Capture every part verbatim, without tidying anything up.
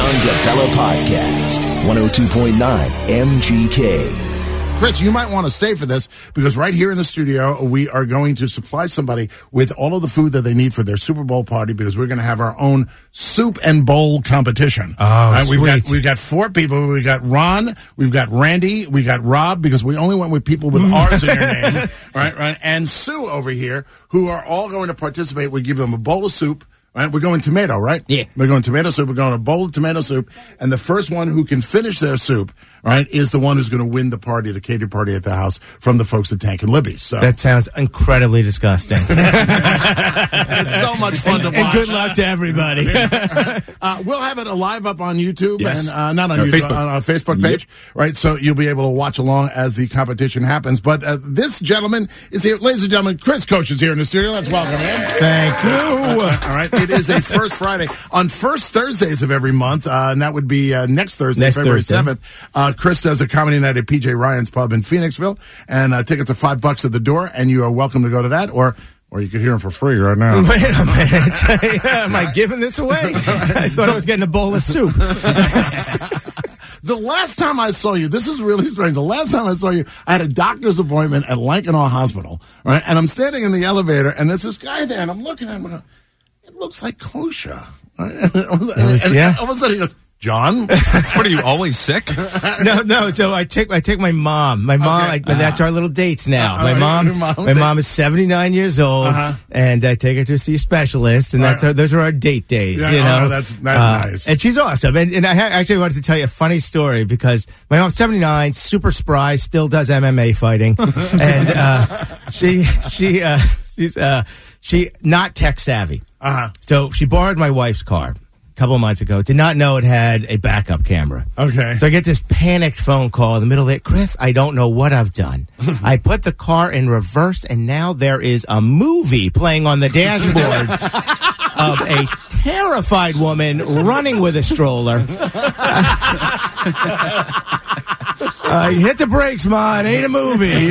John DeBella Podcast, one oh two point nine M G K. Chris, you might want to stay for this because right here in the studio, we are going to supply somebody with all of the food that they need for their Super Bowl party because we're going to have our own soup and bowl competition. Oh, right, sweet. We've got, we've got four people. We've got Ron, we've got Randy, we got Rob because we only went with people with R's in their name, right, right, and Sue over here who are all going to participate. We give them a bowl of soup. Right, we're going tomato, right? Yeah. We're going tomato soup. We're going a bowl of tomato soup. And the first one who can finish their soup, right, is the one who's going to win the party, the catered party at the house from the folks at Tank and Libby's. So that sounds incredibly disgusting. It's so much fun and, to watch. And good luck to everybody. uh, we'll have it live up on YouTube yes. and uh, not on Our YouTube, Facebook. on our Facebook page, yep. right? So you'll be able to watch along as the competition happens. But uh, this gentleman is here. Ladies and gentlemen, Chris Coach is here in the studio. Let's welcome him. Thank you. All right. It is a first Friday. On first Thursdays of every month, uh, and that would be uh, next Thursday, next February Thursday. seventh, uh, Chris does a comedy night at P J Ryan's Pub in Phoenixville, and uh, tickets are five bucks at the door, and you are welcome to go to that, or or you could hear him for free right now. Wait a minute. Am I giving this away? I thought I was getting a bowl of soup. The last time I saw you, this is really strange. The last time I saw you, I had a doctor's appointment at Lankenau Hospital, right? And I'm standing in the elevator, and there's this guy there, and I'm looking at him, and I go, it looks like kosher. Right? And, was, and, yeah. and all of a sudden he goes, John? What are you, always sick? No, no. So I take I take my mom. My mom. Okay. I, that's our little dates now. Uh, my uh, mom. your mom My date. mom is seventy-nine years old, Uh-huh. and I take her to see a specialist, and that's Right. our, those are our date days. Yeah, you know, oh, that's- that's Uh, nice. And she's awesome. And, and I ha- actually wanted to tell you a funny story because my mom's seventy-nine, super spry, still does M M A fighting, and uh, she she uh, she's uh, she not tech savvy. Uh-huh. So she borrowed my wife's car a couple of months ago. Did not know it had a backup camera. Okay. So I get this panicked phone call in the middle of it. Chris, I don't know what I've done. I put the car in reverse, and now there is a movie playing on the dashboard of a terrified woman running with a stroller. Uh, hit the brakes, Ma. It ain't a movie.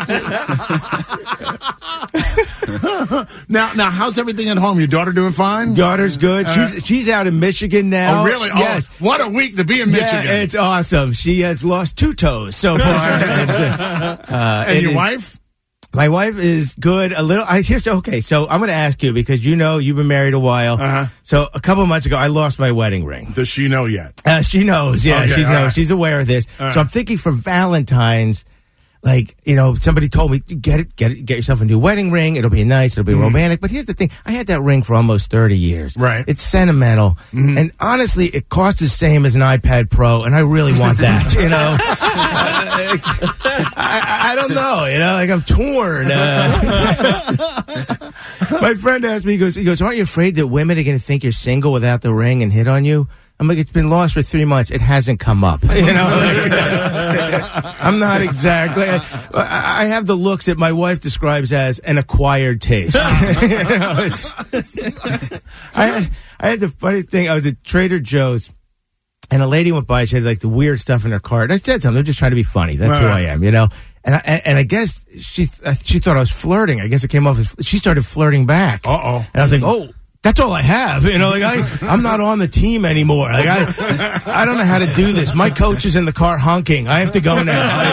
now, now, how's everything at home? Your daughter doing fine? Daughter's good. Uh, She's she's out in Michigan now. Oh, really? Yes. Oh, what a week to be in Michigan. Yeah, it's awesome. She has lost two toes so far. and uh, and it your is- wife? My wife is good. A little. I here's okay. So I'm going to ask you because you know you've been married a while. Uh-huh. So a couple of months ago, I lost my wedding ring. Does she know yet? Uh, she knows. Yeah, Okay, she's all knows. right. She's aware of this. All right. So I'm thinking for Valentine's, like you know, somebody told me get it, get it, get yourself a new wedding ring. It'll be nice. It'll be romantic. But here's the thing: I had that ring for almost thirty years. Right. It's sentimental, and honestly, it costs the same as an iPad Pro, and I really want that. You know, I, I, I don't know. You know, like I'm torn. Uh, my friend asked me, he goes, he goes, aren't you afraid that women are going to think you're single without the ring and hit on you? I'm like, it's been lost for three months. It hasn't come up. You know, like, I'm not exactly. I, I have the looks that my wife describes as an acquired taste. You know, it's, I had, I had the funny thing. I was at Trader Joe's, and a lady went by. She had like the weird stuff in her cart. And I said something. I'm just trying to be funny. That's Right, who right. I am. You know. And I, and I guess she uh, she thought I was flirting. I guess it came off as she started flirting back. Uh oh. And I was like, oh. That's all I have, you know. Like I, I'm not on the team anymore. Like I, I don't know how to do this. My coach is in the car honking. I have to go now.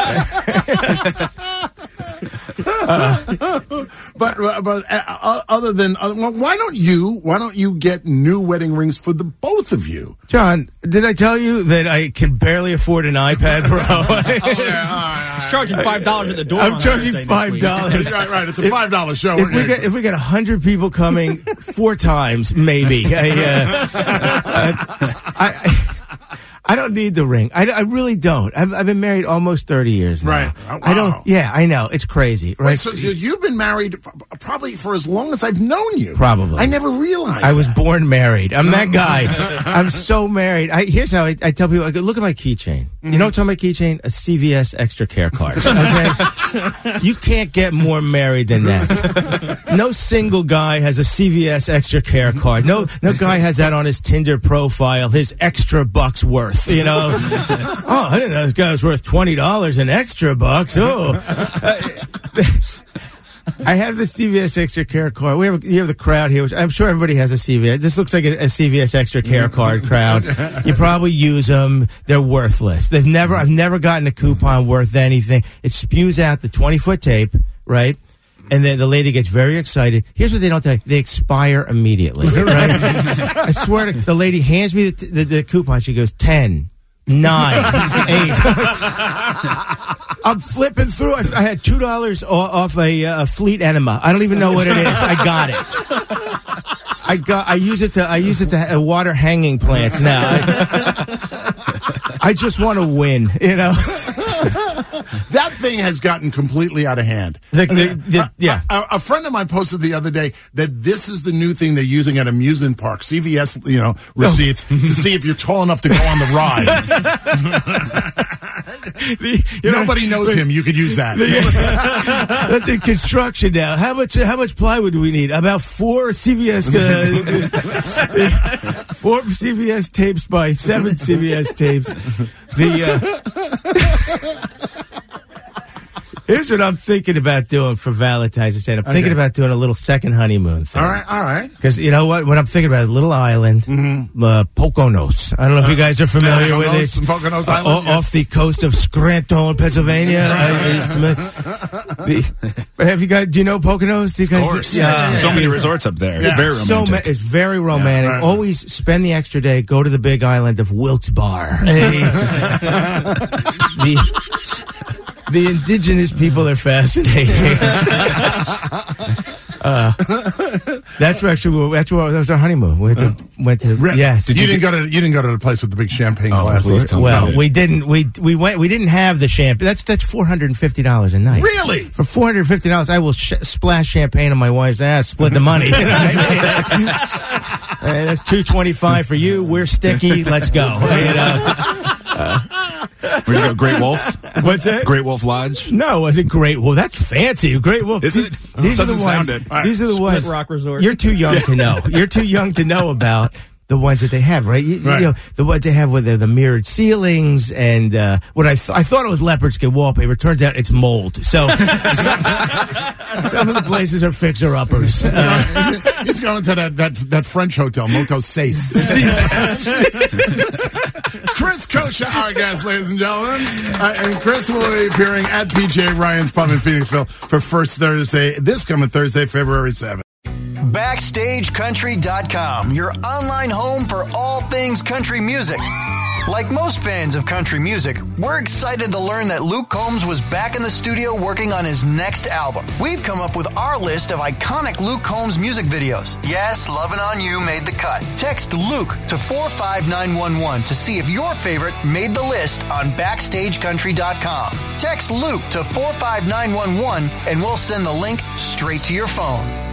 uh, but but uh, other than uh, well, why don't you why don't you get new wedding rings for the both of you? John, did I tell you that I can barely afford an iPad Pro? He's charging five dollars at the door. I'm on charging Thursday next five week. dollars. Right, right. It's a five dollar show. If we get if we get a hundred people coming, four times maybe. I, uh, uh, I, I I don't need the ring. I, I really don't. I've, I've been married almost thirty years now. Right. Oh, I don't. wow. Yeah, I know. It's crazy. Right. Wait, so you- you've been married f- probably for as long as I've known you. Probably. I never realized. I was that. born married. I'm that guy. I'm so married. I, here's how I, I tell people, I go, look at my keychain. Mm-hmm. You know what's on my keychain? A C V S Extra Care card. Okay? You can't get more married than that. No single guy has a C V S Extra Care card. No no guy has that on his Tinder profile, his extra bucks worth, you know? Oh, I didn't know this guy was worth twenty dollars in extra bucks. Oh. Uh, I have the C V S Extra Care card. We have you have the crowd here. Which I'm sure everybody has a C V S. This looks like a, a C V S Extra Care card crowd. You probably use them. They're worthless. They've never. I've never gotten a coupon worth anything. It spews out the twenty foot tape, right? And then the lady gets very excited. Here's what they don't tell you. They expire immediately. Right? I swear to the lady hands me the, the, the coupon. She goes, ten, nine, eight. I'm flipping through. I, I had two dollars off a, a Fleet Enema. I don't even know what it is. I got it. I got. I use it to. I use it to water hanging plants now. I, I just want to win. You know. That thing has gotten completely out of hand. The, the, the, yeah. A, a, a friend of mine posted the other day that this is the new thing they're using at amusement parks, C V S, you know, receipts oh. to see if you're tall enough to go on the ride. the, Nobody know, knows him. You could use that. The, that's in construction now. How much? How much plywood do we need? About four C V S. Uh, four C V S tapes by seven C V S tapes. The. Uh, Here's what I'm thinking about doing for Valentine's Day. I'm okay. thinking about doing a little second honeymoon thing. All right, all right. Because you know what? What I'm thinking about is a little island, mm-hmm. uh, Poconos. I don't know if you guys are familiar uh, with it. Poconos uh, Island, o- yes. Off the coast of Scranton, Pennsylvania. uh, the, have you guys? Do you know Poconos? Do you guys? Of course. Yeah. Yeah. So many resorts up there. Yeah. It's very romantic. So ma- it's very romantic. Yeah, right. Always spend the extra day. Go to the big island of Wilkes-Barre. Hey. the. The indigenous people are fascinating. uh, that's where actually that's where that was our honeymoon. We went to, went to Re- yes. Did you, you didn't go to you didn't go to the place with the big champagne oh, glasses. Well, we didn't. We we went. We didn't have the champagne. That's that's four hundred and fifty dollars a night. Really? For four hundred and fifty dollars, I will sh- splash champagne on my wife's ass. Split the money. uh, that's two twenty five for you. We're sticky. Let's go. You know? uh, Where'd you go? Great Wolf? What's that? Great Wolf Lodge? No, was it Great Wolf? That's fancy. Great Wolf. Is it? These Doesn't are the sound ones, it. Right. These are the ones. Split Rock Resort. You're too young to know. You're too young to know about the ones that they have, right? You, right. you know, the ones they have with the, the mirrored ceilings and uh, what I th- I thought it was leopard skin wallpaper. Turns out it's mold. So some, some of the places are fixer-uppers. Uh, He's going to that, that, that French hotel, Moto Seis. Chris Kosha, our guest, ladies and gentlemen. Uh, and Chris will be appearing at P J Ryan's Pub in Phoenixville for First Thursday, this coming Thursday, February seventh. Backstage Country dot com, your online home for all things country music. Like most fans of country music, we're excited to learn that Luke Combs was back in the studio working on his next album. We've come up with our list of iconic Luke Combs music videos. Yes, Lovin' On You made the cut. Text Luke to four five nine one one to see if your favorite made the list on Backstage Country dot com. Text Luke to four five nine one one and we'll send the link straight to your phone.